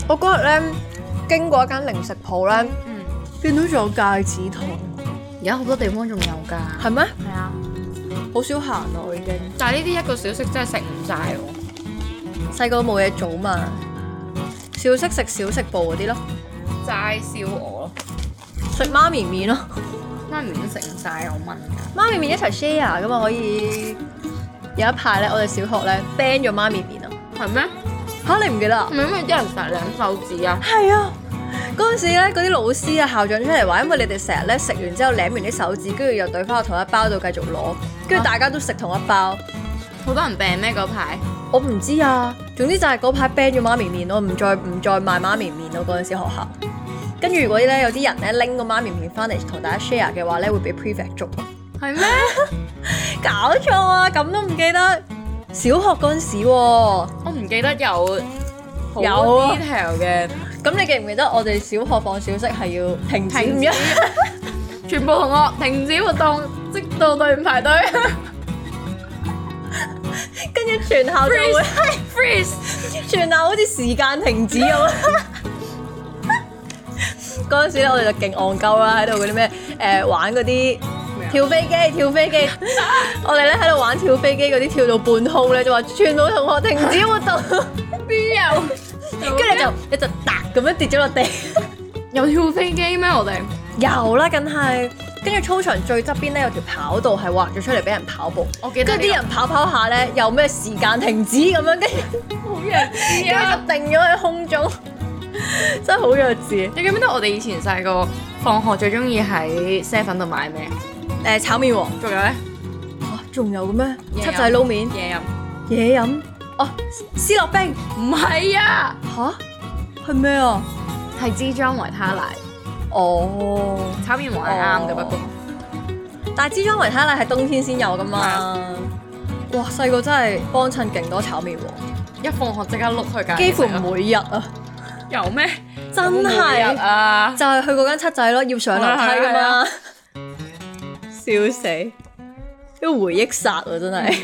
我嗰日咧經過一間零食鋪咧，見到仲有戒指糖， 而家好多地方仲有㗎。 係咩？ 係啊， 好少行啊，我已經。 但係呢啲一個小食真係食唔晒喎。 細個冇嘢做嘛，小息食小食部嗰啲咯， 齋燒鵝咯， 食媽咪麵咯， 媽咪都食唔晒，我問㗎。 媽咪麵一齊 share 噶嘛，可以。有一排咧，我哋小學咧 ban 咗媽咪麵啊。 係咩？ 嚇你唔記得啊？ 係咪因為啲人成日舐手指啊？ 係啊，嗰陣時咧，嗰啲老師啊、校長出嚟話，因為你哋成日咧食完之後舐完啲手指，跟住又懟翻去同一包度繼續攞，跟住大家都食同一包。 好多人病咩嗰排？ 我唔知啊，總之就係嗰排 ban 咗媽咪麵咯，唔再賣媽咪麵咯。嗰陣時學校，跟住如果咧有啲人咧拎個媽咪麵翻嚟同大家 share 嘅話咧，會俾 prefect 捉。 係咩？ 搞錯啊！咁都唔記得。小學嗰陣時喎， 我唔記得有好 detail 嘅。 咁你記唔記得我哋小學放小息係要停止唔一？ 全部同學停止活動，即到隊伍排隊。 跟住全校就會 freeze， 全校好似時間停止咁。嗰陣時咧，我哋就勁戇鳩啦，喺度嗰啲咩玩嗰啲跳飛機。我哋咧喺度玩跳飛機嗰啲，跳到半空咧就話全部同學停止活動。 邊有？ 跟住你就嗒咁樣跌咗落地。 有跳飛機咩？我哋有啦，梗係。跟住操場最側邊咧有條跑道係畫咗出嚟俾人跑步。 我記得。 跟住啲人跑下咧，有咩時間停止咁樣，跟住好弱智啊！ 就定咗喺空中，真係好弱智。 你記唔記得我哋以前細個放學最中意喺 Seven 度買咩？ 炒麵王。 仲有咧？ 仲有嘅咩？七仔撈麵。嘢飲。哦，思樂冰。 唔係啊！ 係咩啊？ 係支裝維他奶。 哦， 炒麵王係啱嘅，不過。 但係支裝維他奶係冬天先有噶嘛？哇！細個真係幫襯勁多炒麵王， 一放學即刻碌去間。 幾乎每日啊！ 有咩？ 真係啊！ 就係去嗰間七仔咯，要上樓梯噶嘛。笑死！呢個回憶殺喎，真係。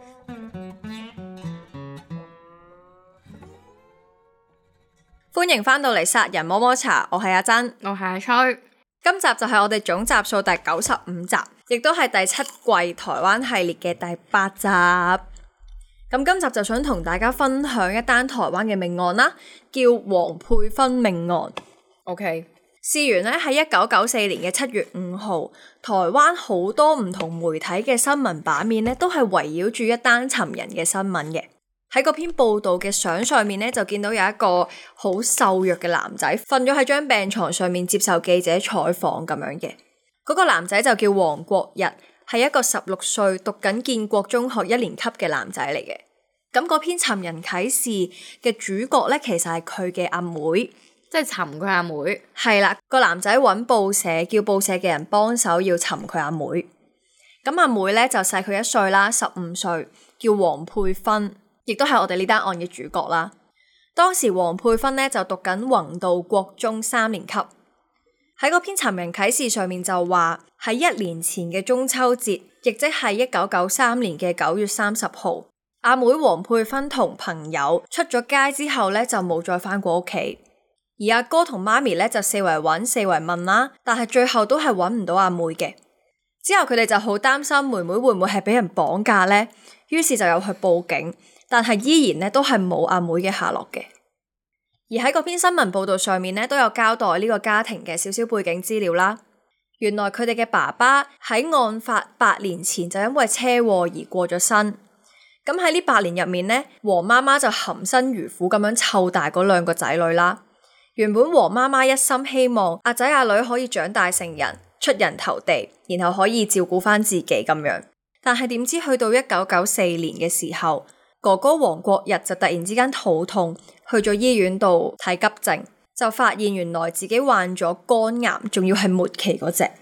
歡迎翻到嚟殺人摸摸茶，我係阿珍， 我係阿崔。 今集就係我哋總集數第95集，亦都係第7季台灣系列嘅第8集。咁今集就想同大家分享一單台灣嘅命案啦，叫黃佩芬命案。 OK， 事源咧喺1994年嘅7月5號，台灣好多唔同媒體嘅新聞版面咧，都係圍繞住一單尋人嘅新聞嘅。喺嗰篇報道嘅相上面咧，就見到有一個好瘦弱嘅男仔瞓咗喺張病床上面接受記者採訪咁樣嘅。嗰個男仔就叫黃國日，係一個16歲讀緊建國中學1年級嘅男仔嚟嘅。咁嗰篇尋人啟事嘅主角咧，其實係佢嘅阿妹， 即係尋佢阿妹。 係啦，個男仔揾報社，叫報社嘅人幫手要尋佢阿妹。咁阿妹咧就細佢1歲啦，15歲，叫黃佩芬。亦都係我哋呢單案嘅主角啦。當時黃佩芬咧就讀緊弘道國中3年級。喺嗰篇尋人啟事上面就話喺1年前嘅中秋節，亦即係1993年嘅9月30號，阿妹黃佩芬同朋友出咗街之後咧就冇再返過屋企。而阿哥同媽咪咧就四圍揾四圍問啦，但係最後都係揾唔到阿妹嘅。之後佢哋就好擔心妹妹會唔會係俾人綁架呢？於是就有去報警。但係依然咧都係冇阿妹嘅下落嘅。而喺嗰篇新聞報道上面咧都有交代呢個家庭嘅少少背景資料啦。原來佢哋嘅爸爸喺案發8年前就因為車禍而過咗身。咁喺呢8年入面咧，黃媽媽就含辛茹苦咁樣湊大嗰2個仔女啦。原本黃媽媽一心希望阿仔阿女可以長大成人，出人頭地，然後可以照顧翻自己咁樣。但係點知去到1994年嘅時候，哥哥黃國日就突然之間肚痛，去咗醫院度睇急症，就發現原來自己患咗肝癌，仲要係末期嗰隻。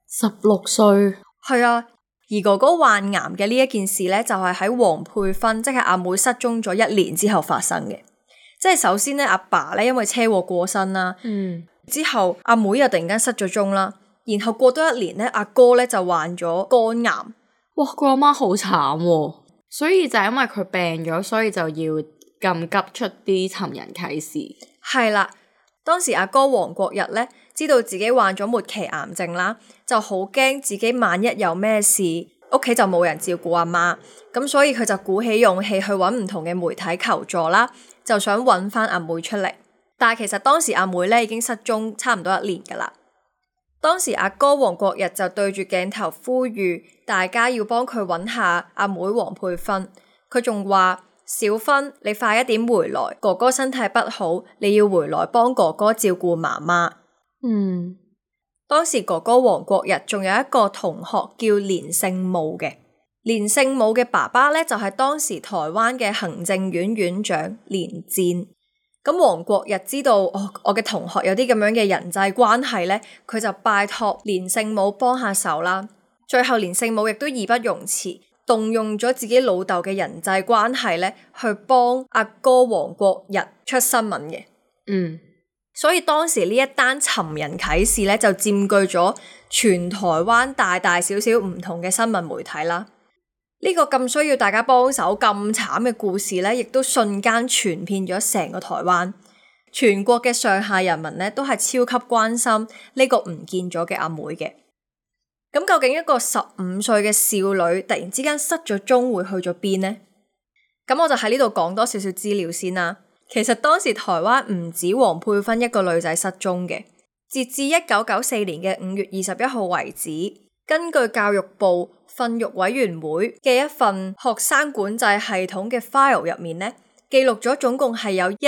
16歲。 係啊，而哥哥患癌嘅呢一件事咧，就係喺黃佩芬即係阿妹失蹤咗1年之後發生嘅。即係首先咧，阿爸咧因為車禍過身啦，之後阿妹又突然間失咗蹤啦，然後過多1年咧，阿哥咧就患咗肝癌。 哇，個阿媽好慘喎！所以就係因為佢病咗，所以就要咁急出啲尋人啟事。 係啦，當時阿哥黃國日咧知道自己患咗末期癌症啦，就好驚自己萬一有咩事，屋企就冇人照顧阿媽，咁所以佢就鼓起勇氣去揾唔同嘅媒體求助啦，就想揾翻阿妹出嚟。但係其實當時阿妹咧已經失蹤差唔多1年噶啦。當時阿哥黃國日就對住鏡頭呼籲大家要幫佢揾下阿妹黃佩芬，佢仲話：小芬，你快一點回來，哥哥身體不好，你要回來幫哥哥照顧媽媽。當時哥哥黃國日仲有一個同學叫連勝武嘅，連勝武嘅爸爸咧就係當時台灣嘅行政院院長連戰。咁黃國日知道我嘅同學有啲咁樣嘅人際關係咧，佢就拜託連勝武幫下手啦。最後連勝武亦都義不容辭，動用咗自己老豆嘅人際關係咧，去幫阿哥黃國日出新聞嘅。所以當時呢一單尋人啟事咧，就佔據咗全台灣大大小小唔同嘅新聞媒體啦。呢個咁需要大家幫手咁慘嘅故事咧，亦都瞬間傳遍咗成個台灣，全國嘅上下人民咧都係超級關心呢個唔見咗嘅阿妹嘅。咁究竟一個15歲嘅少女突然之間失咗蹤會去咗邊呢？咁我就喺呢度講多少少資料先啦。其實當時台灣唔止黃佩芬一個女仔失蹤嘅，截至1994年嘅5月21號為止，根據教育部訓育委員會嘅一份學生管制系統嘅 file 入面呢，記錄咗總共係有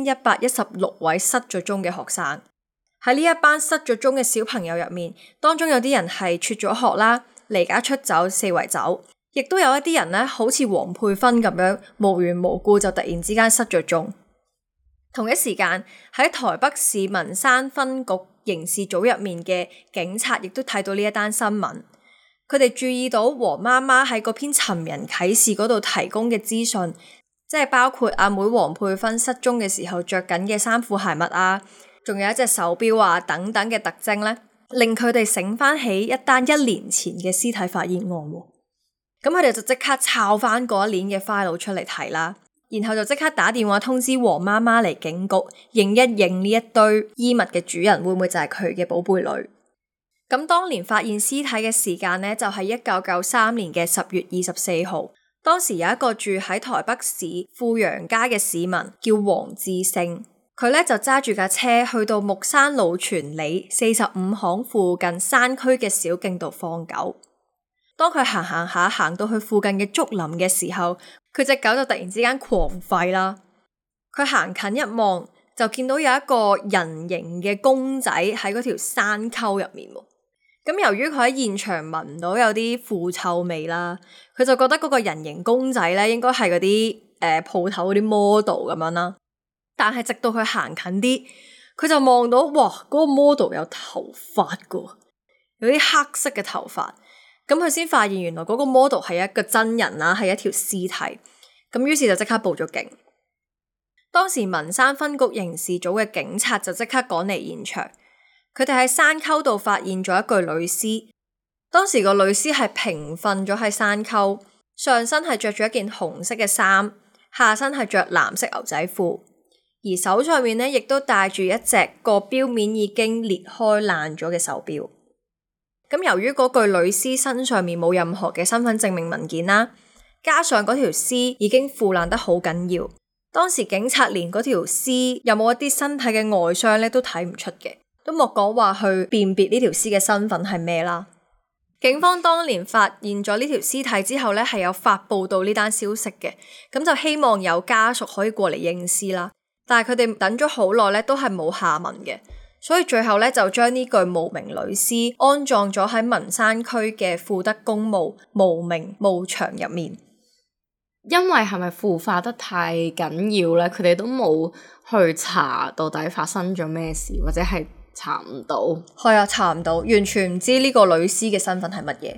1116位失咗蹤嘅學生。喺呢一班失咗蹤嘅小朋友入面，當中有啲人係輟咗學啦，離家出走，四圍走，亦都有一啲人呢，好似黃佩芬咁樣無緣無故就突然之間失咗蹤。同一時間喺台北市文山分局刑事組入面嘅警察亦都睇到呢一單新聞，佢哋注意到黃媽媽喺嗰篇尋人啟事嗰度提供嘅資訊，即係包括阿妹黃佩芬失蹤嘅時候着緊嘅衫褲鞋襪啊，仲有一隻手錶啊等等嘅特徵咧，令佢哋醒翻起一單1年前嘅屍體發現案。咁佢哋就即刻抄翻嗰一年嘅 file 出嚟睇啦。然後就即刻打電話通知黃媽媽嚟警局認一認呢一堆衣物嘅主人會唔會就係佢嘅寶貝女。咁當年發現屍體嘅時間呢，就係1993年嘅10月24號。當時有一個住喺台北市富陽街嘅市民叫黃志勝，佢呢就揸住架車去到木山老泉里45巷附近山區嘅小徑度放狗。當佢行到去附近嘅竹林嘅時候，佢隻狗就突然之間狂吠啦。佢行近一望，就見到有一個人形嘅公仔喺嗰條山溝入面。咁由於佢喺現場聞到有啲腐臭味啦，佢就覺得嗰個人形公仔咧應該係嗰啲鋪頭嗰啲 model 咁樣啦。但係直到佢行近啲，佢就望到哇，嗰個 model 有頭髮噶，有啲黑色嘅頭髮。咁佢先發現原來嗰個 model 係一個真人啦，係一條屍體。咁於是就即刻報咗警。當時文山分局刑事組嘅警察就即刻趕嚟現場，佢哋喺山溝度發現咗一具女屍。當時個女屍係平瞓咗喺山溝，上身係着住一件紅色嘅衫，下身係着藍色牛仔褲，而手上面呢亦都戴住一隻個錶面已經裂開爛咗嘅手錶。咁由於嗰具女屍身上面冇任何嘅身份證明文件啦，加上嗰條屍已經腐爛得好緊要，當時警察連嗰條屍有冇一啲身體嘅外傷咧都睇唔出嘅，都莫講話去辨別呢條屍嘅身份係咩啦。警方當年發現咗呢條屍體之後咧，係有發佈到呢單消息嘅，咁就希望有家屬可以過嚟認屍啦。但係佢哋等咗好耐咧，都係冇下文嘅。所以最後咧就將呢具無名女屍安葬咗喺文山區嘅富德公墓無名墓場入面。 因為係咪腐化得太緊要咧？佢哋都冇去查到底發生咗咩事，或者係查唔到。 係啊，查唔到，完全唔知呢個女屍嘅身份係乜嘢。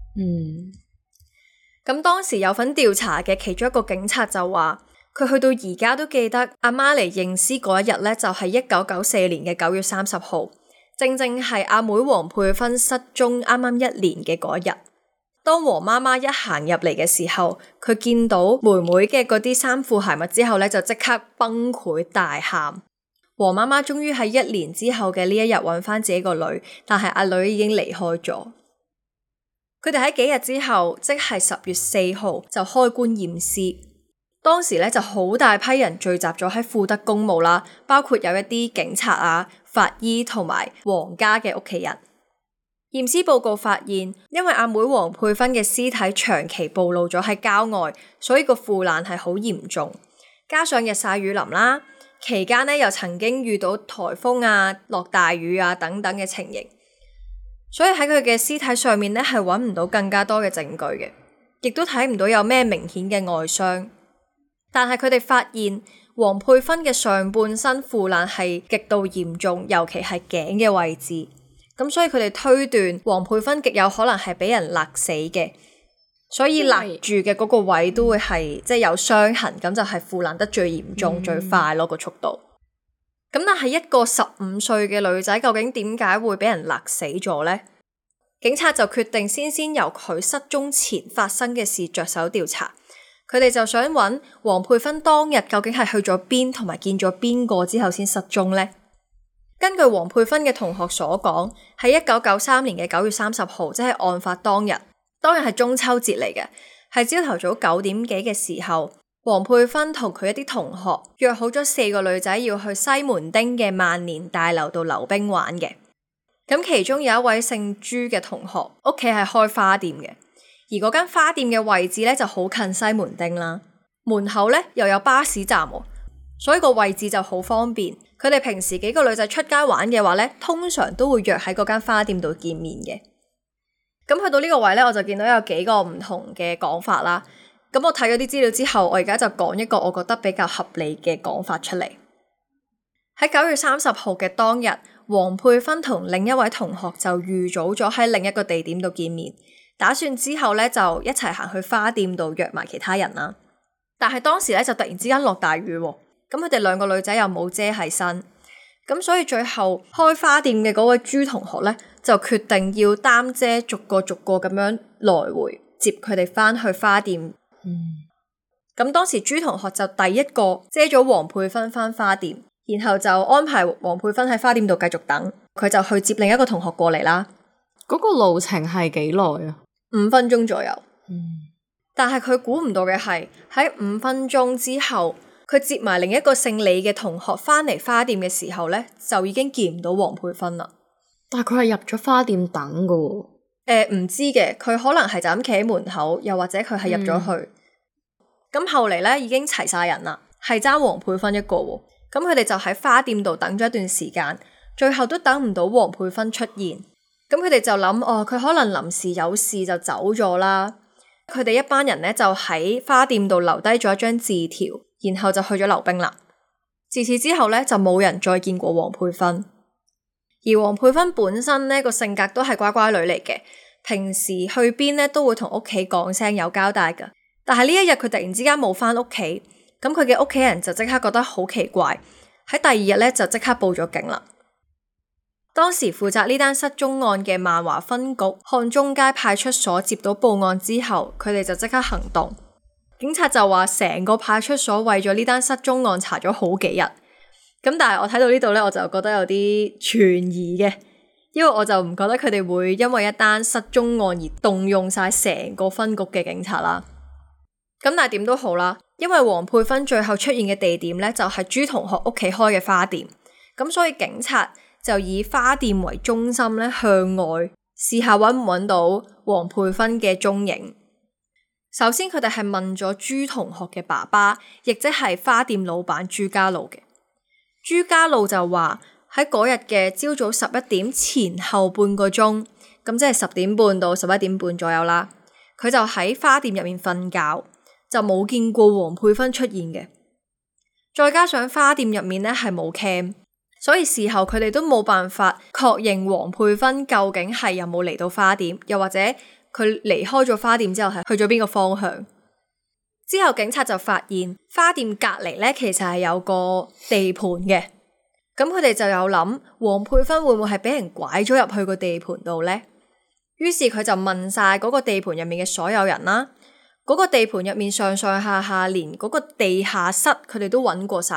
咁當時有份調查嘅其中一個警察就話，佢去到而家都記得阿媽嚟認屍嗰一日咧，就係1994年嘅9月30號，正正係阿妹黃佩芬失蹤啱啱1年嘅嗰一日。當黃媽媽一行入嚟嘅時候，佢見到妹妹嘅嗰啲衫褲鞋襪之後咧，就即刻崩潰大喊， 黃媽媽終於喺1年之後嘅呢一日揾翻自己個女，但係阿女已經離開咗。佢哋喺幾日之後，即係10月4號就開棺驗屍。當時咧就好大批人聚集咗喺富德公墓啦，包括有一啲警察啊、法醫同埋黃家嘅屋企人。驗屍報告發現，因為阿妹黃佩芬嘅屍體長期暴露咗喺郊外，所以個腐爛係好嚴重。加上日曬雨淋啦，期間呢又曾經遇到颱風啊、落大雨啊等等嘅情形，所以喺佢嘅屍體上面呢係揾唔到更加多嘅證據嘅，亦都睇唔到有咩明顯嘅外傷。但係佢哋發現黃佩芬嘅上半身腐爛係極度嚴重，尤其係頸嘅位置。咁所以佢哋推斷黃佩芬極有可能係俾人勒死嘅，所以勒住嘅嗰個位都會係即係有傷痕，咁就係腐爛得最嚴重、最快咯個速度。咁但係一個15歲嘅女仔究竟點解會俾人勒死咗呢？警察就決定先由佢失蹤前發生嘅事着手調查。佢哋就想揾黃佩芬當日究竟係去咗邊，同埋見咗邊個之後先失蹤呢？根據黃佩芬嘅同學所講，喺1993年嘅9月30號，即係案發當日係中秋節嚟嘅，係朝頭早9點幾嘅時候，黃佩芬同佢一啲同學約好咗4個女仔要去西門町嘅萬年大樓度溜冰玩嘅。咁其中有一位姓朱嘅同學，屋企係開花店嘅，而嗰間花店嘅位置咧就好近西門町啦，門口咧又有巴士站喎，所以個位置就好方便。佢哋平時幾個女仔出街玩嘅話咧，通常都會約喺嗰間花店度見面嘅。咁去到呢個位咧，我就見到有幾個唔同嘅講法啦。咁我睇咗啲資料之後，我而家就講一個我覺得比較合理嘅講法出嚟。喺9月30號嘅當日，黃佩芬同另一位同學就預早咗喺另一個地點度見面，打算之後咧就一齊行去花店度約埋其他人啦。但係當時咧就突然之間落大雨喎。咁佢哋兩個女仔又冇遮喺身，咁所以最後開花店嘅嗰位朱同學咧就決定要擔遮逐個咁樣來回接佢哋翻去花店。咁當時朱同學就第一個遮咗黃佩芬翻花店，然後就安排黃佩芬喺花店度繼續等，佢就去接另一個同學過嚟啦。 嗰個路程係幾耐啊？5 分鐘左右。但係佢估唔到嘅係喺5分鐘之後，佢接埋另一個姓李嘅同學翻嚟花店嘅時候咧，就已經見唔到黃佩芬啦。 但係佢係入咗花店等噶喎。 唔知嘅，佢可能係就咁企喺門口，又或者佢係入咗去。咁後嚟咧已經齊晒人啦，係爭黃佩芬一個喎。咁佢哋就喺花店度等咗一段時間，最後都等唔到黃佩芬出現。咁佢哋就諗，佢可能臨時有事就走咗啦。佢哋一班人咧就喺花店度留低咗一張字條，然後就去咗溜冰啦。自此之後咧就冇人再見過黃佩芬。而黃佩芬本身呢個性格都係乖乖女嚟嘅，平時去邊咧都會同屋企講聲有交代噶。但係呢一日佢突然之間冇翻屋企，咁佢嘅屋企人就即刻覺得好奇怪，喺第2日咧就即刻報咗警啦。當時負責呢單失蹤案嘅萬華分局漢中街派出所接到報案之後，佢哋就即刻行動。警察就話成個派出所為咗呢單失蹤案查咗好幾日。咁但係我睇到呢度咧，我就覺得有啲存疑嘅，因為我就唔覺得佢哋會因為一單失蹤案而動用晒成個分局嘅警察啦。咁但係點都好啦，因為黃佩芬最後出現嘅地點咧就係朱同學屋企開嘅花店，咁所以警察就以花店為中心咧向外試下揾唔揾到黃佩芬嘅蹤影。首先佢哋係問咗朱同學嘅爸爸，亦即係花店老闆朱家路嘅。朱家路就話喺嗰日嘅朝早11點前後半個鐘，咁即係10點半到11點半左右啦。佢就喺花店入面瞓覺，就冇見過黃佩芬出現嘅。再加上花店入面呢係冇 cam，所以事後佢哋都冇辦法確認黃佩芬究竟係有冇嚟到花店，又或者佢離開咗花店之後係去咗邊個方向。之後警察就發現花店隔籬咧其實係有個地盤嘅，咁佢哋就有諗黃佩芬會唔會係俾人拐咗入去個地盤度呢？於是佢就問晒嗰個地盤入面嘅所有人啦，嗰個地盤入面上上下下連嗰個地下室佢哋都揾過晒啦，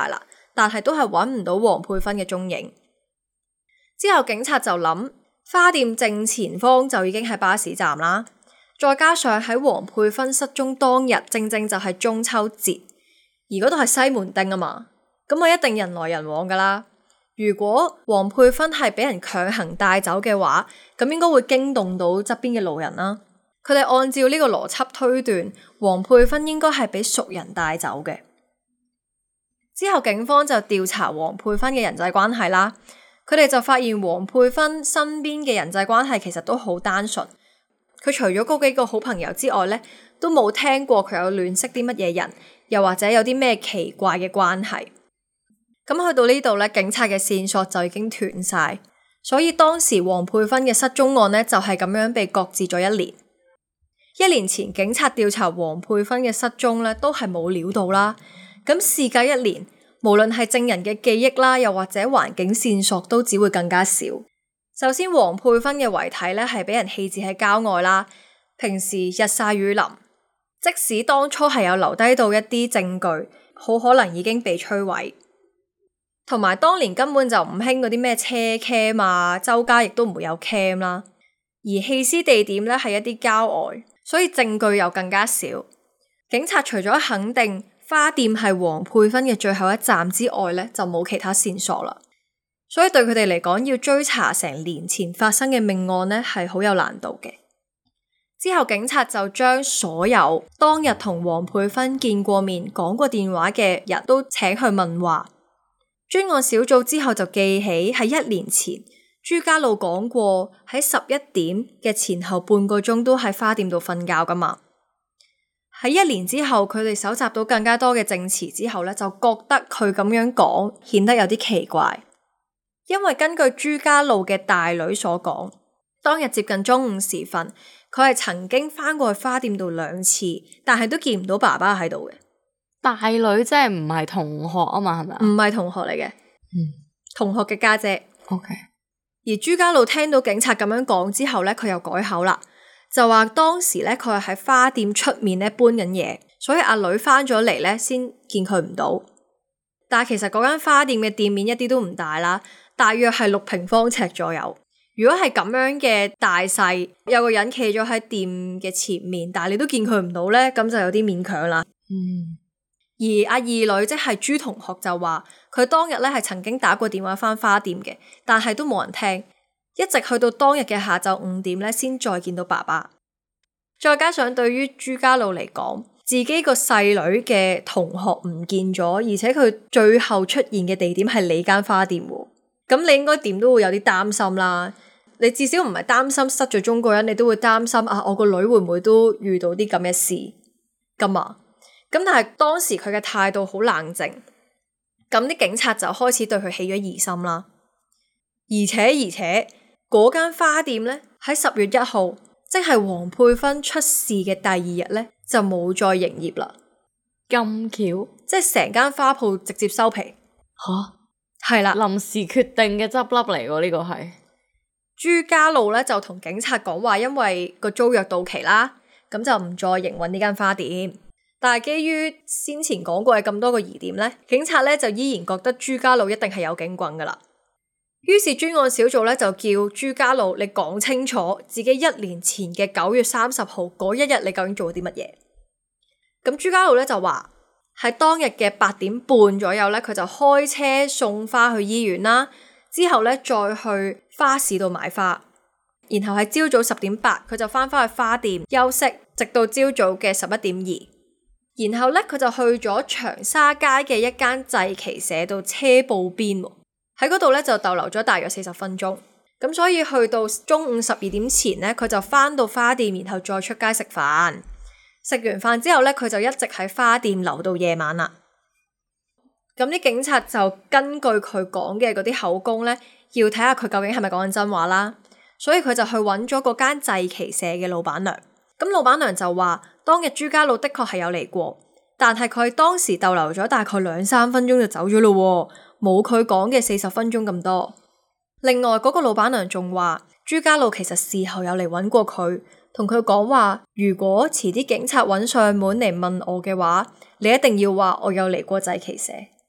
但係都係揾唔到黃佩芬嘅蹤影。之後警察就諗，花店正前方就已經係巴士站啦，再加上喺黃佩芬失蹤當日正正就係中秋節，而嗰度係西門町啊嘛，咁我一定人來人往噶啦。如果黃佩芬係俾人強行帶走嘅話，咁應該會驚動到側邊嘅路人啦。佢哋按照呢個邏輯推斷，黃佩芬應該係俾熟人帶走嘅。之後警方就調查黃佩芬嘅人際關係啦，佢哋就發現黃佩芬身邊嘅人際關係其實都好單純。佢除咗嗰幾個好朋友之外呢，都冇聽過佢有亂識啲乜嘢人，又或者有啲咩奇怪嘅關係。咁去到呢度呢，警察嘅線索就已經斷晒，所以當時黃佩芬嘅失蹤案呢，就係咁樣被擱置咗1年。1年前警察調查黃佩芬嘅失蹤呢，都係冇料到啦。咁事隔1年，無論係證人嘅記憶啦，又或者環境線索，都只會更加少。首先，黃佩芬嘅遺體呢係俾人棄置喺郊外啦，平時日曬雨淋，即使當初係有留低到一啲證據，好可能已經被摧毀。同埋當年根本就唔興嗰啲咩車 cam 啊，周街亦都唔會有 cam 啦。而棄屍地點呢係一啲郊外，所以證據又更加少。警察除咗肯定花店係黃佩芬嘅最後一站之外呢，就冇其他線索啦。所以對佢哋嚟講，要追查成年前發生嘅命案呢，係好有難度嘅。之後警察就將所有當日同黃佩芬見過面、講過電話嘅人都請去問話。專案小組之後就記起喺1年前朱家路講過喺11點嘅前後半個鐘都喺花店度瞓覺噶嘛。喺1年之後，佢哋搜集到更加多嘅證詞之後呢，就覺得佢咁樣講顯得有啲奇怪。因為根據朱家路嘅大女所講，當日接近中午時分，佢係曾經返過去花店度2次，但係都見唔到爸爸喺度嘅。 大女即係唔係同學啊嘛，係咪？ 唔係同學嚟嘅，同學嘅家姐。 OK。 而朱家路聽到警察咁樣講之後呢，佢又改口啦，就話當時呢，佢係喺花店出面呢搬緊嘢，所以阿女返咗嚟呢先見佢唔到。但係其實嗰間花店嘅店面一啲都唔大啦，大約係6平方尺左右。如果係咁樣嘅大細，有個人企咗喺店嘅前面，但係你都見佢唔到呢，咁就有啲勉強啦。而阿二女即係朱同學就話，佢當日呢係曾經打過電話返花店嘅，但係都冇人聽，一直去到當日嘅下晝5點呢先再見到爸爸。再加上對於朱家路嚟講，自己個細女嘅同學唔見咗，而且佢最後出現嘅地點係你間花店喎，咁你應該點都會有啲擔心啦。你至少唔係擔心失咗蹤個人，你都會擔心啊，我個女會唔會都遇到啲咁嘅事咁啊？咁但係當時佢嘅態度好冷靜，咁啲警察就開始對佢起咗疑心啦。而且嗰間花店呢，喺10月1號，即係黃佩芬出事嘅第2日呢，就冇再營業啦。 咁巧， 即係成間花鋪直接收皮。係啦， 臨時決定嘅執笠嚟喎，呢個係。 朱家路呢，就同警察講話，因為個租約到期啦，咁就唔再營運呢間花店。但係基於先前講過嘅咁多個疑點呢，警察呢就依然覺得朱家路一定係有警棍噶啦。於是專案小組呢就叫朱家路，你講清楚自己1年前嘅9月30號嗰1日你究竟做咗啲乜嘢？咁朱家路呢就話喺當日嘅8點半左右呢，佢就開車送花去醫院啦，之後呢再去花市度買花，然後喺朝早10點8佢就翻返去花店休息，直到朝早嘅11點2。然後呢，佢就去咗長沙街嘅一間製旗社度車布邊，喺嗰度呢就逗留咗大約40分鐘。咁所以去到中午12點前呢，佢就翻到花店，然後再出街食飯。食完飯之後呢，佢就一直喺花店留到夜晚啦。咁啲警察就根據佢講嘅嗰啲口供呢，要睇下佢究竟係咪講緊真話啦。所以佢就去揾咗嗰間製旗社嘅老闆娘。咁老闆娘就話，當日朱家路的確係有嚟過，但係佢當時逗留咗大概2-3分鐘就走咗咯，冇佢講嘅40分鐘咁多。另外嗰個老闆娘仲話，朱家路其實事後有嚟揾過佢，同佢講話，如果遲啲警察揾上門嚟問我嘅話，你一定要話我有嚟過製旗社。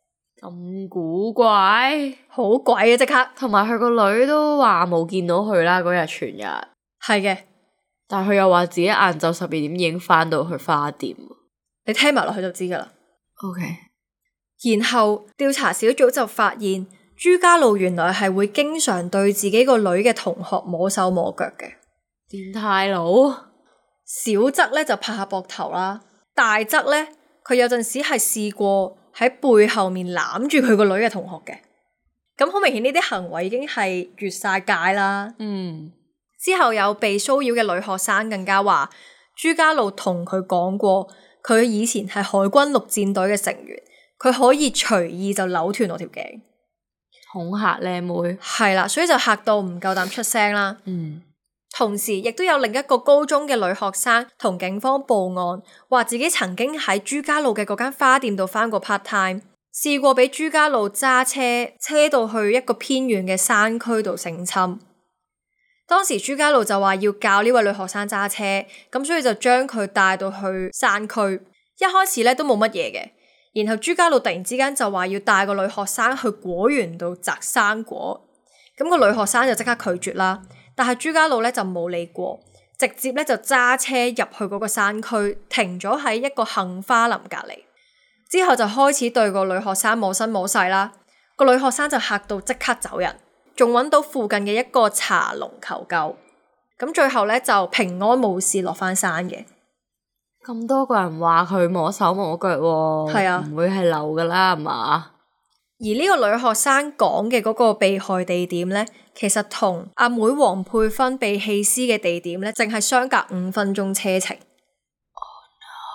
咁古怪， 好鬼啊！即刻同埋佢個女都話冇見到佢啦，嗰日全日。 係嘅， 但係佢又話自己晏晝12點已經翻到去花店。 你聽埋落去就知噶啦。 OK， 然後調查小組就發現朱家路原來係會經常對自己個女嘅同學摸手摸腳嘅。 變態佬。 小則咧就拍下膊頭啦，大則咧佢有陣時係試過喺背後面攬住佢個女嘅同學嘅。咁好明顯呢啲行為已經係越晒界啦。之後有被騷擾嘅女學生更加話朱家路同佢講過，佢以前係海軍陸戰隊嘅成員，佢可以隨意就扭斷我條頸， 恐嚇靚妹。 係啦，所以就嚇到唔夠膽出聲啦。同時亦都有另一個高中嘅女學生同警方報案，話自己曾經喺朱家路嘅嗰間花店度返過 part time，試過俾朱家路揸車到去一個偏遠嘅山區度性侵。當時朱家路就話要教呢位女學生揸車，咁所以就將佢帶到去山區。一開始咧都冇乜嘢嘅，然後朱家路突然之間就話要帶個女學生去果園度摘生果，咁個女學生就即刻拒絕啦。但係朱家路咧就冇理過，直接咧就揸車入去嗰個山區，停咗喺一個杏花林隔離。之後就開始對個女學生摸身摸勢啦。個女學生就嚇到即刻走人，仲揾到附近嘅一個茶農求救。咁最後咧就平安無事落翻山嘅。 咁多個人話佢摸手摸腳喎， 係啊， 唔會係流噶啦，係嘛？ 而呢個女學生講嘅嗰個被害地點咧，其實同阿妹黃佩芬被棄屍嘅地點咧，淨係相隔5分鐘車程。 Oh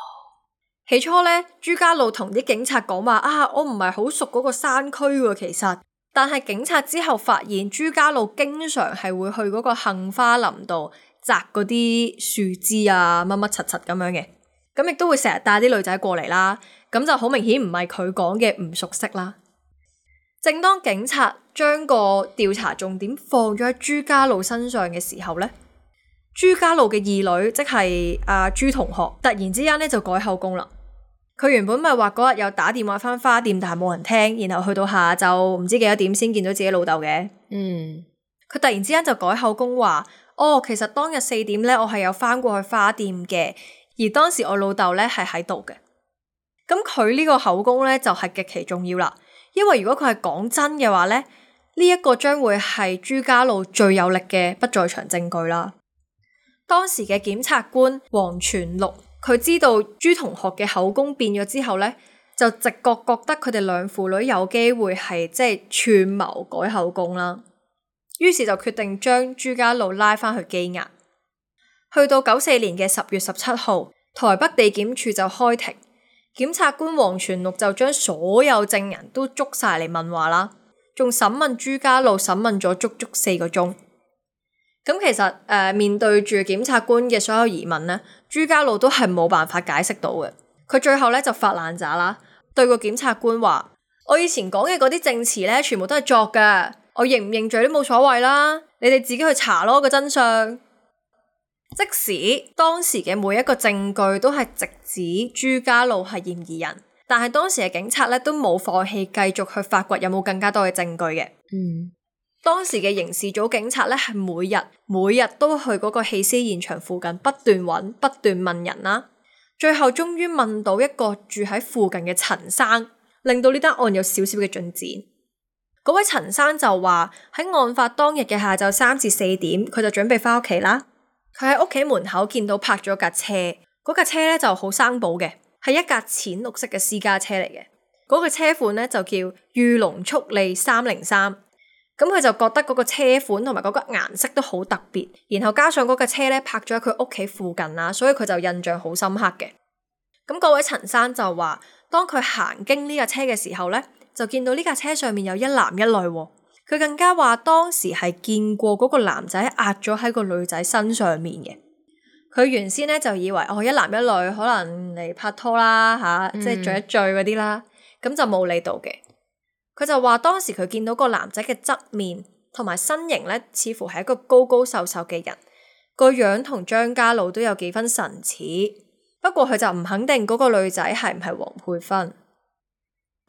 no！ 起初咧，朱家路同啲警察講話啊，我唔係好熟嗰個山區喎，其實。但係警察之後發現朱家路經常係會去嗰個杏花林度摘嗰啲樹枝啊，乜乜柒柒咁樣嘅。咁亦都會成日帶啲女仔過嚟啦。咁就好明顯唔係佢講嘅唔熟悉啦。正當警察將個調查重點放咗喺朱家路身上嘅時候咧，朱家路嘅二女即係阿朱同學，突然之間咧就改口供啦。佢原本咪話嗰日有打電話返花店，但係冇人聽，然後去到下晝唔知幾多點先見到自己老豆嘅。佢突然之間就改口供話，哦，其實當日4點咧，我係有返過去花店嘅，而當時我老豆咧係喺度嘅。咁佢呢個口供咧就係極其重要啦。因為如果佢係講真嘅話咧，呢一個將會係朱家路最有力嘅不在場證據啦。當時嘅檢察官黃全祿，佢知道朱同學嘅口供變咗之後咧，就直覺覺得佢哋兩父女有機會係即係串謀改口供啦。於是就決定將朱家路拉返去羈押。去到94年嘅10月17號，台北地檢署就開庭。檢察官黃全祿就將所有證人都捉晒嚟問話啦，仲審問朱家路，審問咗足足4個鐘。咁其實面對住檢察官嘅所有疑問咧，朱家路都係冇辦法解釋到嘅。佢最後咧就發爛渣啦，對個檢察官話：我以前講嘅嗰啲證詞咧，全部都係作㗎，我認唔認罪都冇所謂啦，你哋自己去查咯個真相。即使當時嘅每一個證據都係直指朱家路係嫌疑人，但係當時嘅警察咧都冇放棄繼續去發掘有冇更加多嘅證據嘅。當時嘅刑事組警察咧係每日都去嗰個棄屍現場附近不斷揾、不斷問人啦，最後終於問到一個住喺附近嘅陳生，令到呢單案有少少嘅進展。嗰位陳生就話喺案發當日嘅下晝3至4點，佢就準備翻屋企啦。佢喺屋企門口見到泊咗架車，嗰架車咧就好生保嘅，係一架淺綠色嘅私家車嚟嘅。嗰個車款咧就叫裕隆速利303，咁佢就覺得嗰個車款同埋嗰個顏色都好特別，然後加上嗰架車咧泊咗喺佢屋企附近啦，所以佢就印象好深刻嘅。咁嗰位陳生就話，當佢行經呢架車嘅時候咧，就見到呢架車上面有一男一女喎。佢更加話當時係見過嗰個男仔壓咗喺個女仔身上面嘅。佢原先咧就以為一男一女可能嚟拍拖啦吓，即係聚一聚嗰啲啦，咁就冇理到嘅。佢就話當時佢見到個男仔嘅側面同埋身形咧，似乎係一個高高瘦瘦嘅人，個樣同張家路都有幾分神似。不過佢就唔肯定嗰個女仔係唔係黃佩芬。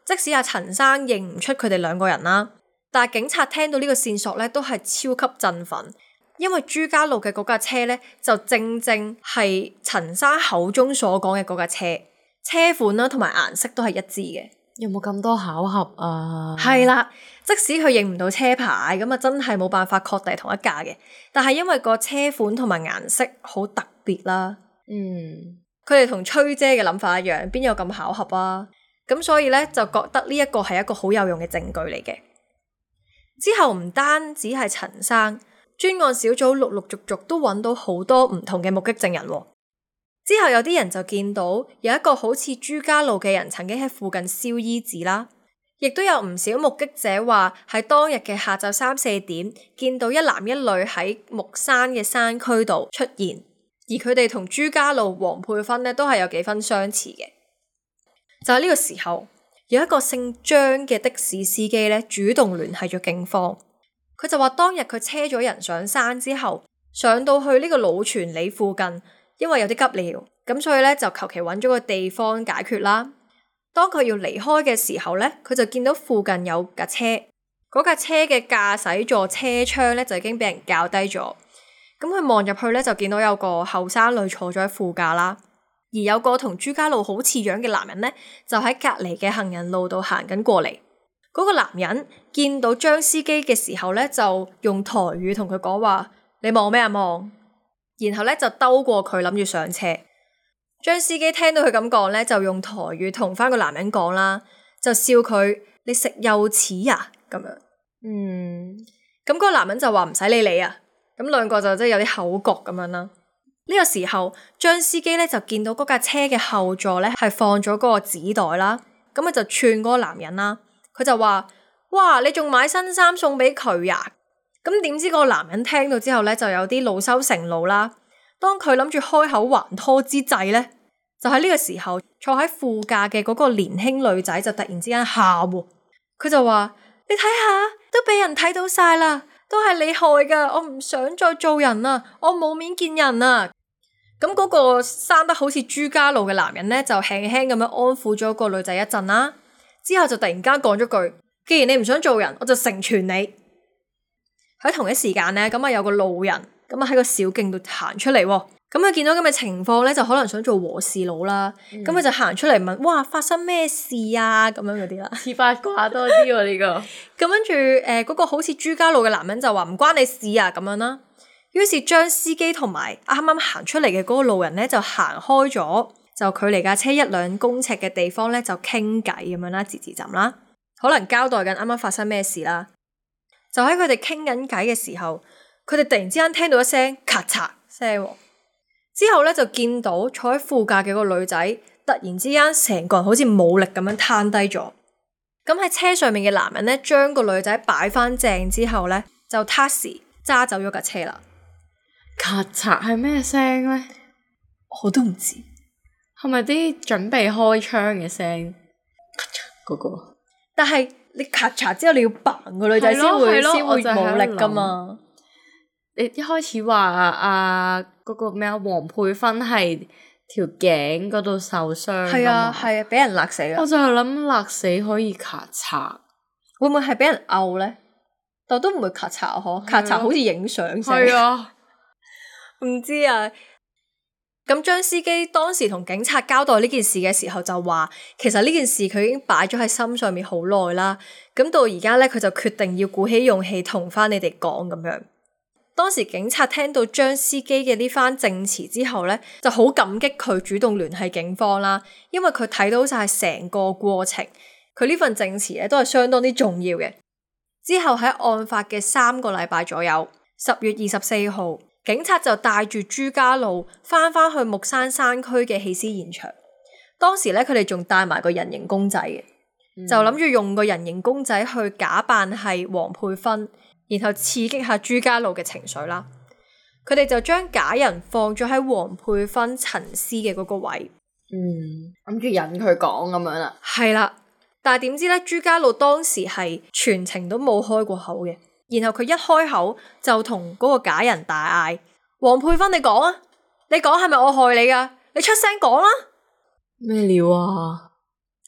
即使阿陳生認唔出佢哋兩個人啦，但係警察聽到呢個線索咧，都係超級振奮，因為朱家路嘅嗰架車咧，就正正係陳生口中所講嘅嗰架車，車款啦同埋顏色都係一致嘅。 有冇咁多巧合啊？ 係啦，即使佢認唔到車牌，咁啊真係冇辦法確定同一架嘅。但係因為個車款同埋顏色好特別啦，佢哋同崔姐嘅諗法一樣，邊有咁巧合啊？咁所以咧就覺得呢一個係一個好有用嘅證據嚟嘅。之後唔單止係陳生，專案小組陸陸續續都揾到好多唔同嘅目擊證人喎。之後有啲人就見到有一個好似朱家路嘅人曾經喺附近燒衣紙啦，亦都有唔少目擊者話喺當日嘅下晝3-4點見到一男一女喺木山嘅山區度出現，而佢哋同朱家路、黃佩芬呢都係有幾分相似嘅。就喺呢個時候，有一個姓張嘅的士司機呢主動聯繫咗警方，佢就話當日佢車咗人上山之後，上到去呢個老泉里附近，因為有啲急尿，咁所以咧就求其揾咗個地方解決啦。當佢要離開嘅時候咧，佢就見到附近有架車，嗰架車嘅駕駛座車窗咧就已經俾人較低咗。咁佢望入去咧就見到有個後生女坐咗喺副駕啦，而有個同朱家路好似樣嘅男人咧就喺隔離嘅行人路度行緊過嚟。嗰個男人見到張司機嘅時候咧就用台語同佢講話：你望咩啊望？然後咧就兜過佢諗住上車。張司機聽到佢咁講咧，就用台語同翻個男人講啦，就笑佢：你食幼齒啊咁樣。咁嗰個男人就話唔使理你啊。咁兩個就即係有啲口角咁樣啦。呢個時候，張司機咧就見到嗰架車嘅後座咧係放咗嗰個紙袋啦。咁佢就串嗰個男人啦。佢就話：哇，你仲買新衫送俾佢呀？咁點知嗰個男人聽到之後咧，就有啲惱羞成怒啦。當佢諗住開口還拖之際咧，就喺呢個時候坐喺副駕嘅嗰個年輕女仔就突然之間喊喎。佢就話：你睇下，都俾人睇到晒啦，都係你害噶，我唔想再做人啦，我冇面見人啊。咁嗰個生得好似朱家路嘅男人咧，就輕輕咁樣安撫咗個女仔一陣啦。之後就突然間講咗句：既然你唔想做人，我就成全你。喺同一時間咧，咁啊有個路人咁啊喺個小徑度行出嚟，咁佢見到咁嘅情況咧，就可能想做和事佬啦。咁佢就行出嚟問：哇，發生咩事啊？咁樣嗰啲啦， 似八卦多啲喎呢個。 咁跟住嗰個好似朱家路嘅男人就話：唔關你事啊咁樣啦。於是張司機同埋啱啱行出嚟嘅嗰個路人咧就行開咗，就距離架車1-2公尺嘅地方咧就傾偈咁樣啦，吱吱浸啦，可能交代緊啱啱發生咩事啦。就喺佢哋傾緊偈嘅時候，佢哋突然之間聽到一聲咔嚓聲，之後咧就見到坐喺副駕嘅個女仔突然之間成個人好似冇力咁樣攤低咗。咁喺車上面嘅男人咧將個女仔擺翻正之後咧就撻時揸走咗架車啦。 咔嚓係咩聲咧？ 我都唔知， 係咪啲準備開槍嘅聲？咔嚓嗰個。 但係你咔嚓之後你要嘭個女仔先會冇力噶嘛？ 你一開始話嗰個咩啊黃佩芬係條頸嗰度受傷， 係啊係啊，俾人勒死啦。 我就係諗勒死可以咔嚓， 會唔會係俾人毆咧？但都唔會咔嚓嗬，咔嚓好似影相聲。係啊，唔知啊。咁張司機當時同警察交代呢件事嘅時候就話，其實呢件事佢已經擺咗喺心上面好耐啦。咁到而家咧，佢就決定要鼓起勇氣同翻你哋講咁樣。當時警察聽到張司機嘅呢番證詞之後咧，就好感激佢主動聯繫警方啦，因為佢睇到晒成個過程，佢呢份證詞咧都係相當之重要嘅。之後喺案發嘅3個禮拜左右，10月24號。警察就帶住朱家路翻去木山山區嘅棄屍現場。當時咧，佢哋仲帶埋個人形公仔嘅，就諗住用個人形公仔去假扮係黃佩芬，然後刺激下朱家路嘅情緒啦。佢哋就將假人放咗喺黃佩芬陳屍嘅嗰個位， 諗住引佢講咁樣啦。 係啦，但係點知咧，朱家路當時係全程都冇開過口嘅。然後佢一開口就同嗰個假人大嗌：黃佩芬，你講啊！你講係咪我害你噶？你出聲講啦！ 咩料啊？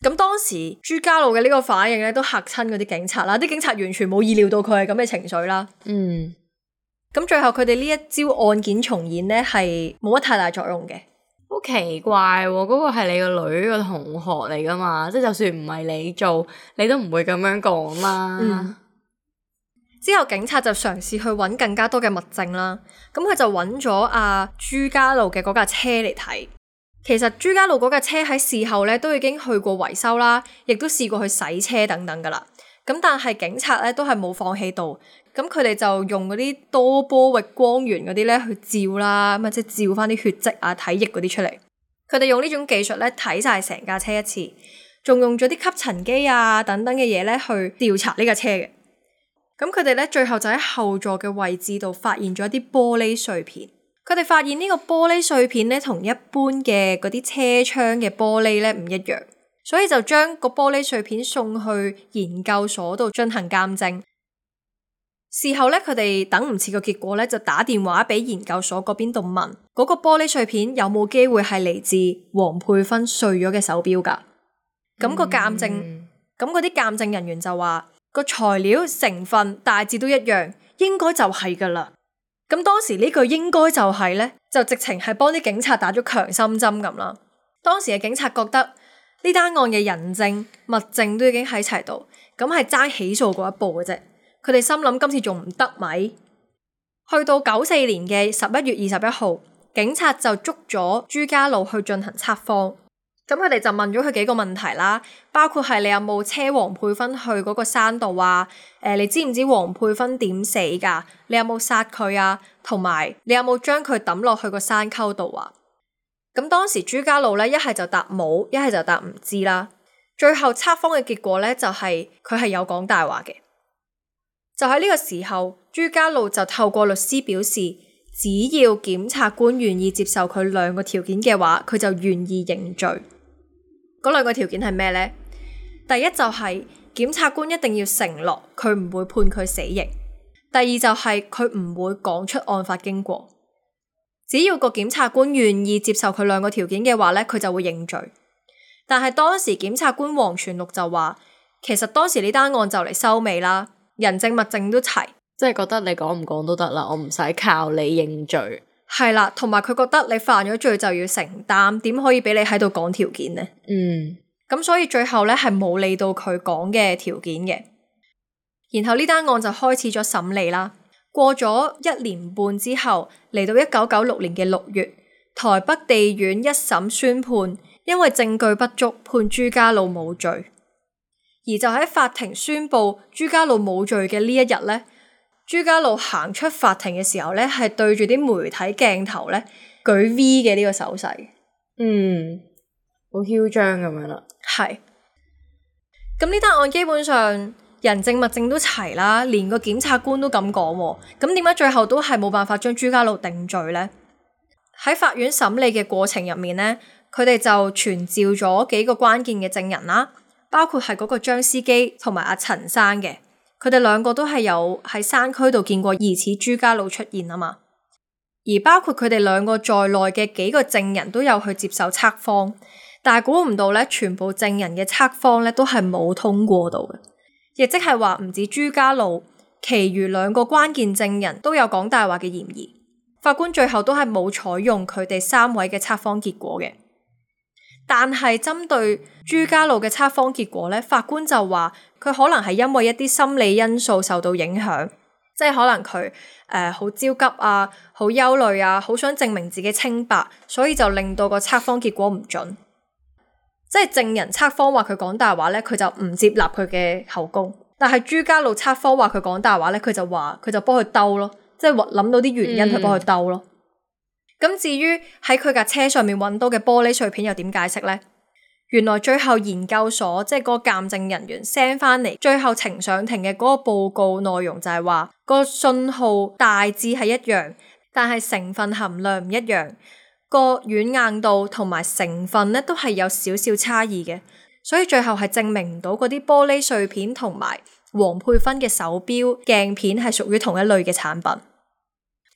咁當時朱家路嘅呢個反應咧，都嚇親嗰啲警察啦，啲警察完全冇意料到佢係咁嘅情緒啦。咁最後佢哋呢一招案件重演咧，係冇乜太大作用嘅。 好奇怪喎，嗰個係你個女個同學嚟噶嘛，即係就算唔係你做，你都唔會咁樣講啦。 之後警察就嘗試去揾更加多嘅物證啦，咁佢就揾咗阿朱家路嘅嗰架車嚟睇。其實朱家路嗰架車喺事後咧都已經去過維修啦，亦都試過去洗車等等噶啦。咁但係警察咧都係冇放棄到，咁佢哋就用嗰啲多波域光源嗰啲咧去照啦，咁即係照翻啲血跡啊、體液嗰啲出嚟。佢哋用呢種技術咧睇晒成架車一次，仲用咗啲吸塵機啊等等嘅嘢咧去調查呢架車嘅。咁佢哋咧最後就喺後座嘅位置度發現咗一啲玻璃碎片。佢哋發現呢個玻璃碎片咧同一般嘅嗰啲車窗嘅玻璃咧唔一樣，所以就將個玻璃碎片送去研究所度進行鑑證。事後咧佢哋等唔切個結果咧，就打電話俾研究所嗰邊度問嗰個玻璃碎片有冇機會係嚟自黃佩芬碎咗嘅手錶㗎？咁個鑑證，咁嗰啲鑑證人員就話個材料成分大致都一樣，應該就係㗎啦。咁當時呢句應該就係咧，就直情係幫啲警察打咗強心針咁啦。當時嘅警察覺得呢單案嘅人證物證都已經喺齊度，咁係爭起訴嗰一步嘅啫。佢哋心諗今次仲唔得咪？去到94年嘅11月21號，警察就捉咗朱家路去進行測謊。咁佢哋就問咗佢幾個問題啦，包括係你有冇車黃佩芬去嗰個山度啊？你知唔知黃佩芬點死㗎？你有冇殺佢啊？同埋你有冇將佢抌落去個山溝度啊？咁當時朱家路咧一係就答冇，一係就答唔知啦。最後測謊嘅結果咧就係佢係有講大話嘅。就喺呢個時候，朱家路就透過律師表示，只要檢察官願意接受佢兩個條件嘅話，佢就願意認罪。嗰兩個條件係咩呢？第一就係檢察官一定要承諾佢唔會判佢死刑。第二就係佢唔會講出案發經過。只要個檢察官願意接受佢兩個條件嘅話咧，佢就會認罪。但係當時檢察官黃全祿就話，其實當時呢單案就嚟收尾啦，人證物證都齊， 即係覺得你講唔講都得啦，我唔使靠你認罪。 係啦，同埋佢覺得你犯咗罪就要承擔，點可以俾你喺度講條件呢？咁所以最後咧係冇理到佢講嘅條件嘅。然後呢單案就開始咗審理啦。過咗1年半之後，嚟到1996年嘅6月，台北地院一審宣判，因為證據不足，判朱家路冇罪。而就喺法庭宣布朱家路冇罪嘅呢一日咧，朱家路行出法庭嘅時候咧，係對住啲媒體鏡頭咧舉 V 嘅呢個手勢。 好囂張咁樣啦。 係。咁呢單案基本上人證物證都齊啦，連個檢察官都咁講喎。咁點解最後都係冇辦法將朱家路定罪呢？喺法院審理嘅過程入面咧，佢哋就傳召咗幾個關鍵嘅證人啦，包括係嗰個張司機同埋阿陳生嘅。佢哋兩個都係有喺山區度見過疑似朱家路出現啊嘛，而包括佢哋兩個在內嘅幾個證人都有去接受測謊，但係估唔到咧，全部證人嘅測謊咧都係冇通過到嘅，亦即係話唔止朱家路，其餘兩個關鍵證人都有講大話嘅嫌疑。法官最後都係冇採用佢哋3位嘅測謊結果嘅。但係針對朱家路嘅測謊結果咧，法官就話佢可能係因為一啲心理因素受到影響，即係可能佢好焦急啊、好憂慮啊、好想證明自己清白，所以就令到個測謊結果唔準。即係證人測謊話佢講大話咧，佢就唔接納佢嘅口供；但係朱家路測謊話佢講大話咧，佢就話佢就幫佢兜咯，即係諗到啲原因去幫佢兜咯。咁至於喺佢架車上面揾到嘅玻璃碎片又點解釋呢？原來最後研究所即係嗰個鑑證人員 send 翻嚟，最後呈上庭嘅嗰個報告內容就係話個信號大致係一樣，但係成分含量唔一樣，個軟硬度同埋成分咧都係有少少差異嘅，所以最後係證明唔到嗰啲玻璃碎片同埋黃佩芬嘅手錶鏡片係屬於同一類嘅產品。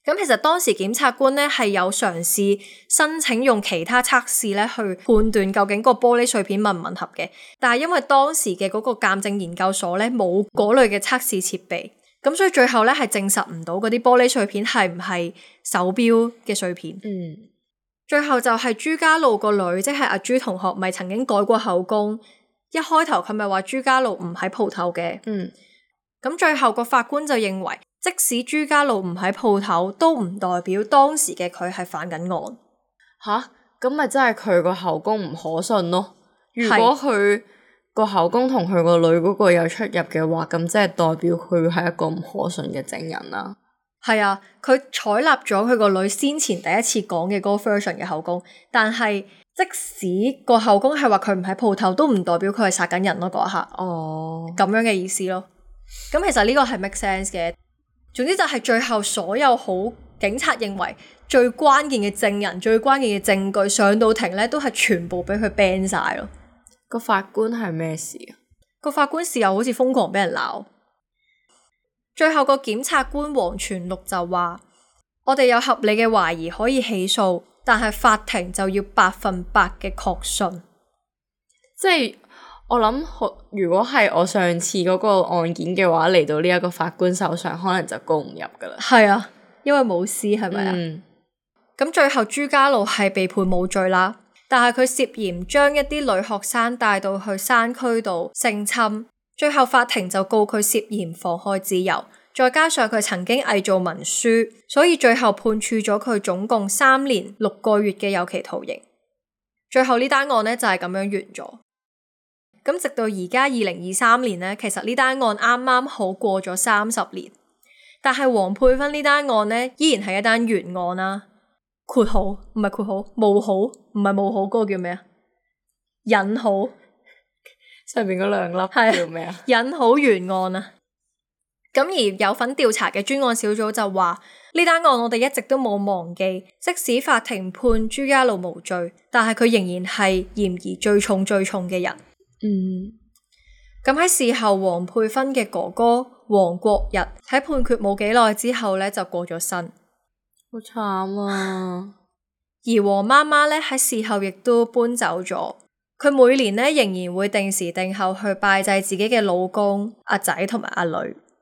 咁其實當時檢察官咧係有嘗試申請用其他測試咧去判斷究竟個玻璃碎片吻唔吻合嘅，但係因為當時嘅嗰個鑑證研究所咧冇嗰類嘅測試設備，咁所以最後咧係證實唔到嗰啲玻璃碎片係唔係手錶嘅碎片。最後就係朱家路個女，即係阿朱同學，咪曾經改過口供。一開頭佢咪話朱家路唔喺鋪頭嘅。咁最後個法官就認為，即使朱家路唔喺鋪頭，都唔代表當時嘅佢係犯緊案。 吓，咁咪真係佢個口供唔可信咯？如果佢個口供同佢個女嗰個有出入嘅話，咁即係代表佢係一個唔可信嘅證人啦。 係啊，佢採納咗佢個女先前第一次講嘅嗰個 version 嘅口供，但係即使個口供係話佢唔喺鋪頭，都唔代表佢係殺緊人咯嗰一刻。咁樣嘅意思咯。咁其實呢個係 make sense 嘅。總之就係最後所有警察認為最關鍵嘅證人、最關鍵嘅證據上到庭咧，都係全部俾佢 ban 晒咯。 個法官係咩事啊？ 個法官事後好似瘋狂俾人鬧。最後個檢察官黃全祿就話：我哋有合理嘅懷疑可以起訴，但係法庭就要100%嘅確信。 即係我諗，如果係我上次嗰個案件嘅話，嚟到呢一個法官手上，可能就告唔入噶啦。 係啊，因為冇屍係咪啊？咁最後朱家路係被判冇罪啦，但係佢涉嫌將一啲女學生帶到去山區度性侵。最後法庭就告佢涉嫌妨害自由，再加上佢曾經偽造文書，所以最後判處咗佢總共3年6個月嘅有期徒刑。最後呢單案呢，就係咁樣完咗。咁直到而家2023年呢，其實呢單案啱啱好過咗30年，但係黃佩芬呢單案呢，依然係一單懸案啦。括號唔係括號，冒號唔係冒號，嗰個叫咩啊？引號。 上面嗰兩粒叫咩啊？ 引好懸案啊！咁而有份調查嘅專案小組就話，呢單案我哋一直都冇忘記，即使法庭判朱家路無罪，但係佢仍然係嫌疑最重嘅人。咁喺事後，黃佩芬嘅哥哥黃國日喺判決冇幾耐之後呢，就過咗身， 好慘啊！ 而黃媽媽呢，喺事後亦都搬走咗。佢每年咧仍然會定時定候去拜祭自己嘅老公、阿仔同埋阿女。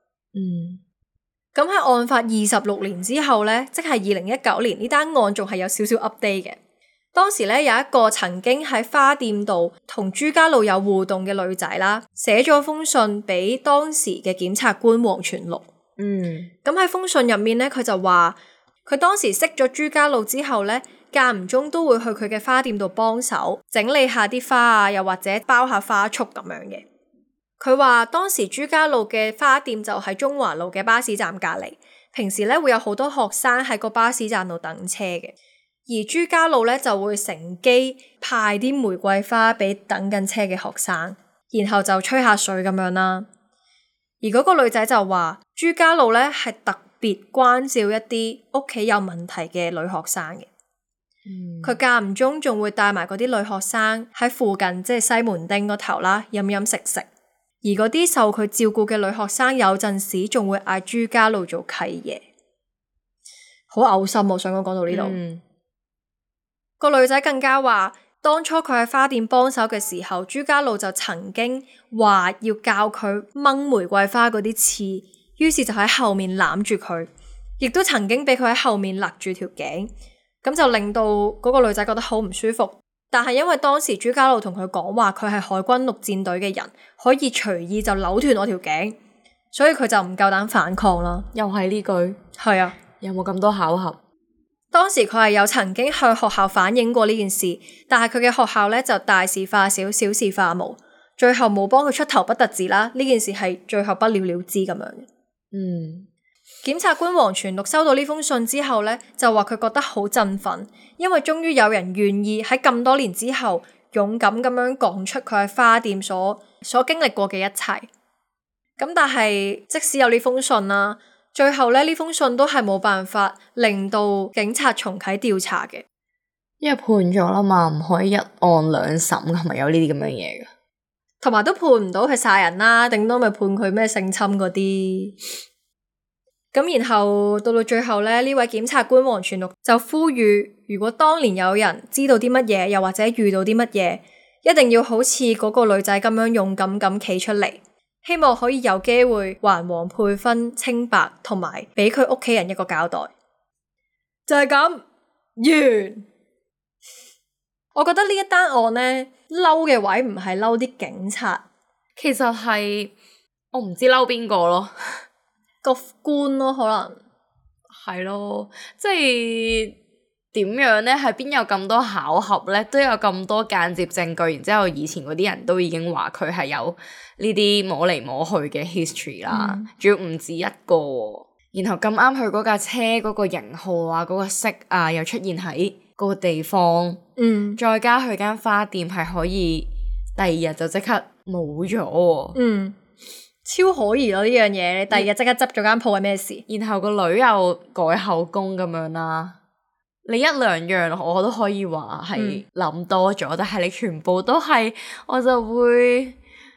咁喺案發26年之後咧，即係2019年，呢單案仲係有少少 update 嘅。當時咧有一個曾經喺花店度同朱家路有互動嘅女仔啦，寫咗封信俾當時嘅檢察官黃全祿。咁喺封信入面咧，佢就話佢當時識咗朱家路之後咧，間唔中都會去佢嘅花店度幫手整理下啲花啊，又或者包下花束咁樣嘅。佢話當時朱家路嘅花店就喺中華路嘅巴士站隔籬，平時咧會有好多學生喺個巴士站度等車嘅，而朱家路咧就會乘機派啲玫瑰花俾等緊車嘅學生，然後就吹下水咁樣啦。而嗰個女仔就話朱家路咧係特別關照一啲屋企有問題嘅女學生嘅。佢間唔中仲會帶埋嗰啲女學生喺附近，即係西門町嗰頭啦，飲飲食食。而嗰啲受佢照顧嘅女學生有陣時仲會嗌朱家路做契爺，好嘔心。我想講到呢度，個女仔更加話，當初佢喺花店幫手嘅時候，朱家路就曾經話要教佢掹玫瑰花嗰啲刺，於是就喺後面攬住佢，亦都曾經俾佢喺後面勒住條頸。咁就令到嗰個女仔覺得好唔舒服，但係因為當時朱家路同佢講話佢係海軍陸戰隊嘅人，可以隨意就扭斷我條頸，所以佢就唔夠膽反抗啦。 又係呢句？係啊， 有冇咁多巧合？ 當時佢係有曾經向學校反映過呢件事，但係佢嘅學校呢就大事化小，小事化無，最後冇幫佢出頭不特止啦。呢件事係最後不了了之咁樣嘅。檢察官黃全祿收到呢封信之後呢，就話佢覺得好振奮，因為終於有人願意喺咁多年之後勇敢咁樣講出佢喺花店所經歷過嘅一切。咁但係即使有呢封信啦，最後咧呢封信都係冇辦法令到警察重啟調查嘅， 因為判咗啦嘛，唔可以一案兩審，係咪有呢啲咁樣嘢㗎？ 同埋都判唔到佢殺人啦，頂多咪判佢咩性侵嗰啲。 咁然後到最後咧，呢位檢察官黃全祿就呼籲，如果當年有人知道啲乜嘢，又或者遇到啲乜嘢，一定要好似嗰個女仔咁樣勇敢咁企出嚟，希望可以有機會還黃佩芬清白，同埋俾佢屋企人一個交代。就係咁完。我覺得呢一單案呢，嬲嘅位唔係嬲啲警察， 其實係我唔知嬲邊個咯， 個官咯，可能係咯，即係點樣呢？係邊有咁多巧合呢？都有咁多間接證據，然之後以前嗰啲人都已經話佢係有呢啲摸嚟摸去嘅 history 啦，仲要唔止一個喎。然後咁啱佢嗰架車嗰個型號啊，嗰個色啊，又出現喺嗰個地方，再加佢間花店係可以第二日就即刻冇咗喎， 超可疑咯呢樣嘢。你第二日即刻執咗間鋪係咩事？ 然後個女又改口供咁樣啦，你一兩樣我都可以話係諗多咗，但係你全部都係，我就會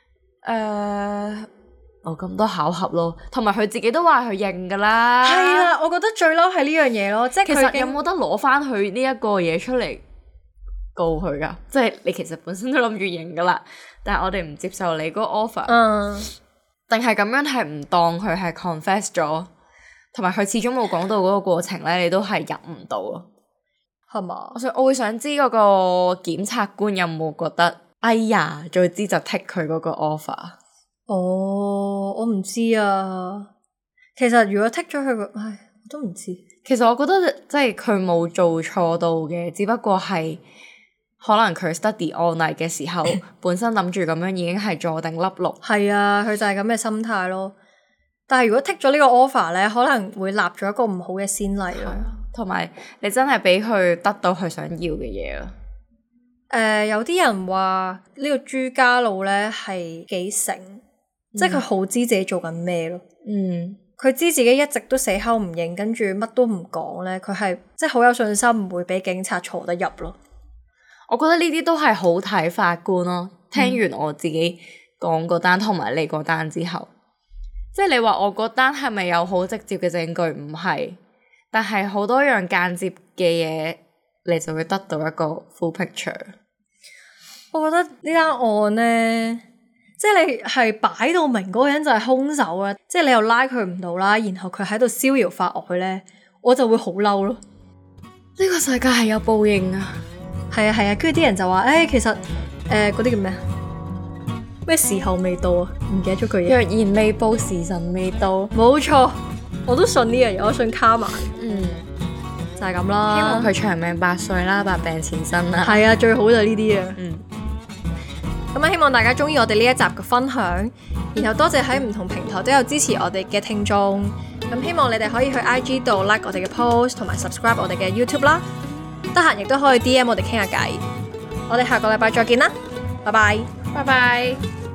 咁多巧合咯，同埋佢自己都話佢認噶啦。 係啦，我覺得最嬲係呢樣嘢咯，即係其實有冇得攞翻佢呢一個嘢出嚟告佢噶？即係你其實本身都諗住認噶啦，但係我哋唔接受你嗰個 offer，定係咁樣係唔當佢係 confess 咗，同埋佢始終冇講到嗰個過程咧，你都係入唔到啊， 係嘛？ 我會想知嗰個檢察官有冇覺得，哎呀，早知就剔佢嗰個 offer。 我唔知啊。其實如果剔咗佢個，我都唔知。 其實我覺得即係佢冇做錯到嘅，只不過係可能佢 study 案例嘅時候，本身諗住咁樣已經係坐定粒六。 係啊，佢就係咁嘅心態咯。但係如果剔咗呢個 offer 咧，可能會立咗一個唔好嘅先例咯。 同埋你真係俾佢得到佢想要嘅嘢咯。 有啲人話呢個朱家路咧係幾醒，即係佢好知自己做緊咩咯。佢知自己一直都死口唔認，跟住乜都唔講咧，佢係即係好有信心唔會俾警察坐得入咯。 我覺得呢啲都係好睇法官咯。聽完我自己講嗰單同埋你嗰單之後，即係你話我嗰單係咪有好直接嘅證據？唔係，但係好多樣間接嘅嘢，你就會得到一個 full picture。 我覺得呢單案呢，即係你係擺到明嗰個人就係兇手啊！即係你又拉佢唔到啦，然後佢喺度逍遙法外呢，我就會好嬲咯。 呢個世界係有報應啊！ 係啊，跟住啲人就話，其實嗰啲叫咩？咩時候未到啊？唔記得咗句嘢。 若然未報，時辰未到。 冇錯，我都信呢樣嘢，我信卡瑪。就係咁啦。 希望佢長命百歲啦，百病纏身啦。 係啊，最好就係呢啲啊。咁希望大家中意我哋呢一集嘅分享，然後多謝喺唔同平台都有支持我哋嘅聽眾。咁希望你哋可以去 IG 度 like 我哋嘅 post， 同埋 subscribe 我哋嘅 YouTube 啦。得閒亦都可以 DM 我哋傾下偈。我哋下個禮拜再見啦，拜拜， 拜拜。